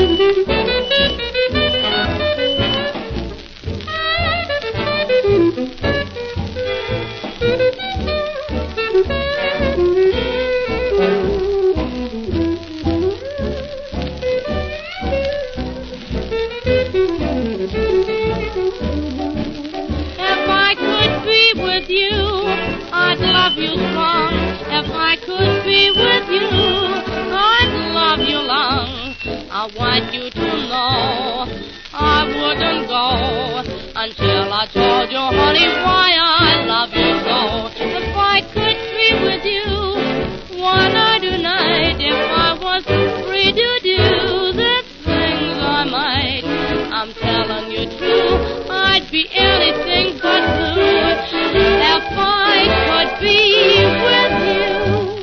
I'd love you strong. If I could be with you, I'd love you long. I want you to know I wouldn't go until I told you, honey, why I love you so. If I could be with you one night tonight, if I was free to do the things I might, I'm telling